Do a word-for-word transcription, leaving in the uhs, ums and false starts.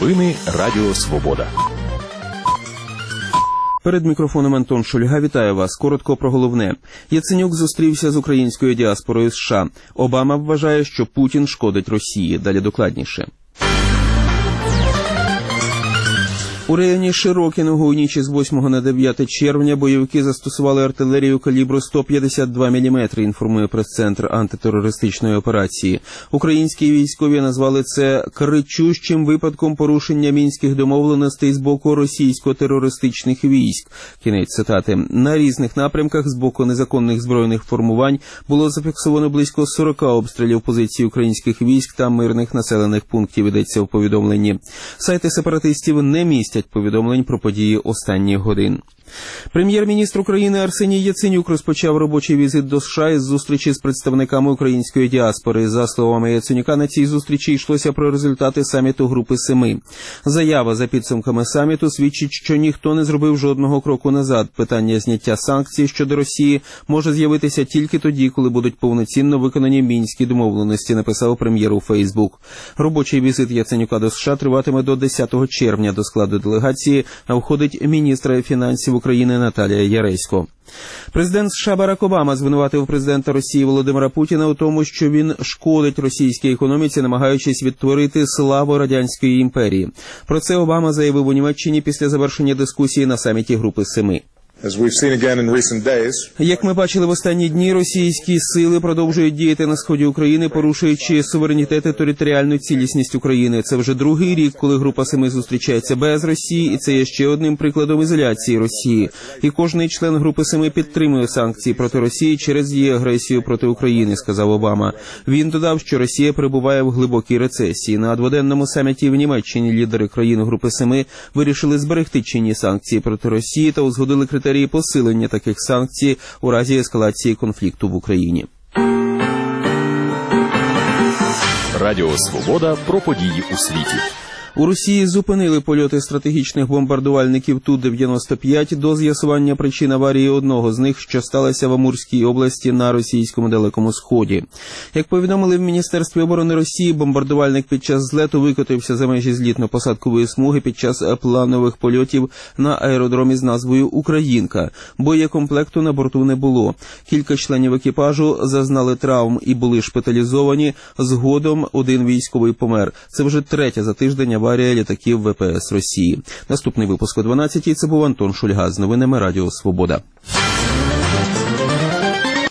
Новини Радіо Свобода. Перед мікрофоном Антон Шульга. Вітаю вас. Коротко про головне. Яценюк зустрівся з українською діаспорою США. Обама вважає, що Путін шкодить Росії. Далі докладніше. У районі Широкіного у ніч з восьмого на дев'яте червня бойовики застосували артилерію калібру сто п'ятдесят два міліметри, інформує прес-центр антитерористичної операції. Українські військові назвали це кричущим випадком порушення мінських домовленостей з боку російсько-терористичних військ. Кінець цитати. На різних напрямках з боку незаконних збройних формувань було зафіксовано близько сорок обстрілів позицій українських військ та мирних населених пунктів, йдеться в повідомленні. Сайти сепаратистів не містять повідомлень про події останніх годин. Прем'єр-міністр України Арсеній Яценюк розпочав робочий візит до США із зустрічі з представниками української діаспори. За словами Яценюка, на цій зустрічі йшлося про результати саміту Групи Семи. Заява за підсумками саміту свідчить, що ніхто не зробив жодного кроку назад. Питання зняття санкцій щодо Росії може з'явитися тільки тоді, коли будуть повноцінно виконані мінські домовленості, написав прем'єр у Фейсбук. Робочий візит Яценюка до США триватиме до десятого червня. До складу делегації входить міністр фінансів України Наталія Яресько. Президент США Барак Обама звинуватив президента Росії Володимира Путіна у тому, що він шкодить російській економіці, намагаючись відтворити славу Радянської імперії. Про це Обама заявив у Німеччині після завершення дискусії на саміті Групи Семи. Як ми бачили в останні дні, російські сили продовжують діяти на сході України, порушуючи суверенітет і територіальну цілісність України. Це вже другий рік, коли Група Семи зустрічається без Росії, і це є ще одним прикладом ізоляції Росії. І кожний член Групи Семи підтримує санкції проти Росії через її агресію проти України, сказав Обама. Він додав, що Росія перебуває в глибокій рецесії. На дводенному саміті в Німеччині лідери країн Групи Семи вирішили зберегти чинні санкції проти Росії та узгодили критерії посилення таких санкцій у разі ескалації конфлікту в Україні. Радіо Свобода про події у світі. У Росії зупинили польоти стратегічних бомбардувальників Ту дев'яносто п'ять до з'ясування причин аварії одного з них, що сталося в Амурській області на російському Далекому Сході. Як повідомили в Міністерстві оборони Росії, бомбардувальник під час злету викотився за межі злітно-посадкової смуги під час планових польотів на аеродромі з назвою «Українка». Боєкомплекту на борту не було. Кілька членів екіпажу зазнали травм і були шпиталізовані. Згодом один військовий помер. Це вже третя за тиждень аварія літаків ВПС Росії. Наступний випуск о дванадцятій. Це був Антон Шульга з новинами Радіо Свобода.